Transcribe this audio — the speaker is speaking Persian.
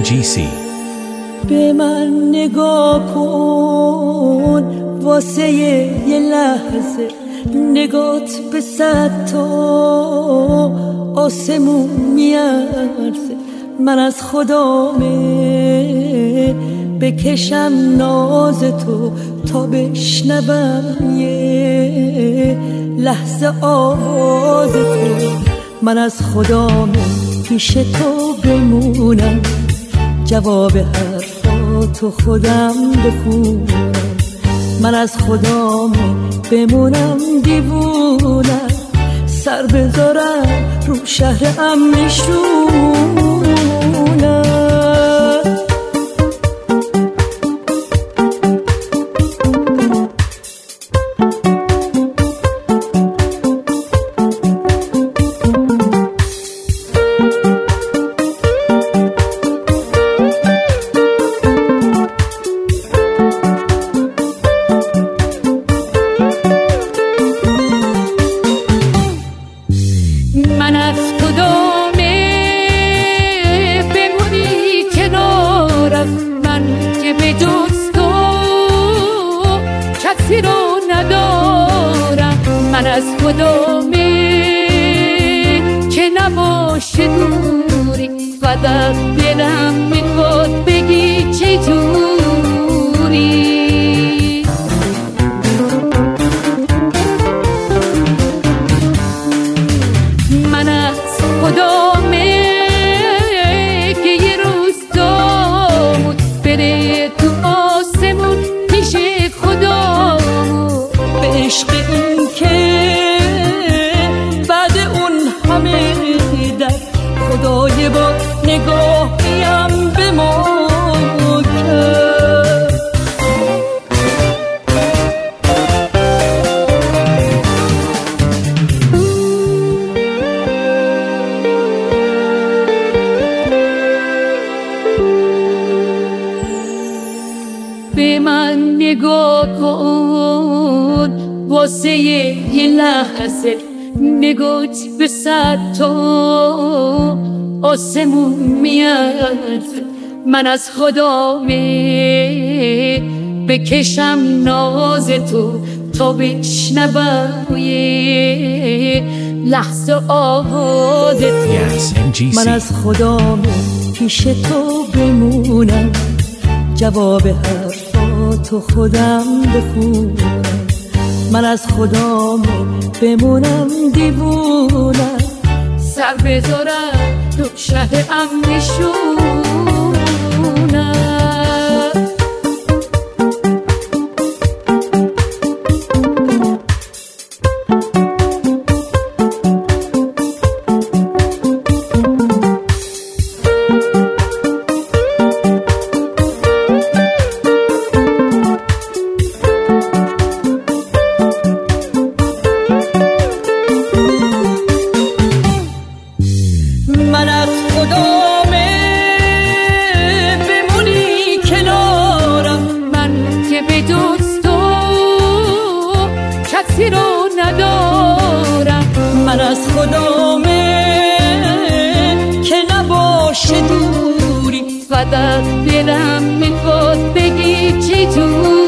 NGC. به من نگاه کن واسه یه لحظه، نگات به 100 تا آسمون میارزه. من از خدامه بکشم ناز تو تا بشنوم یه لحظه آواز تو. من از خدامه پیش تو بمونم، جواب حرفاتو خودم بخونم. من از خدامه بمونم دیوونم، سر بذارم رو شهر امنشونم. من از خدامه بمونی کنارم، من که به جز تو کسی رو ندارم. من از خدامه که نباشه دوری و در دلم میخواد بگی چجوری. خدامه که یه روز دامون بره تو آسمون پیش خدامون، به عشق این که بعد اون همه در خدای با نگاهیم به ما کرد. به من نگاه کن واسه یه لحظه، نگات به 100 تا آسمون میارزه. من از خدامه بکشم ناز تو تا بشنوم یه لحظه آواز تو. من از خدامه پیش تو بمونم، جواب حرفاتو خودم بخونم. من از خدامه بمونم دیوونم، سر بذارم تو شهر امنشونم. من از خدامه بمونی کنارم، من که به جز تو کسی رو ندارم. من از خدامه که نباشه دوری و در دلم میخواد بگی چجوری.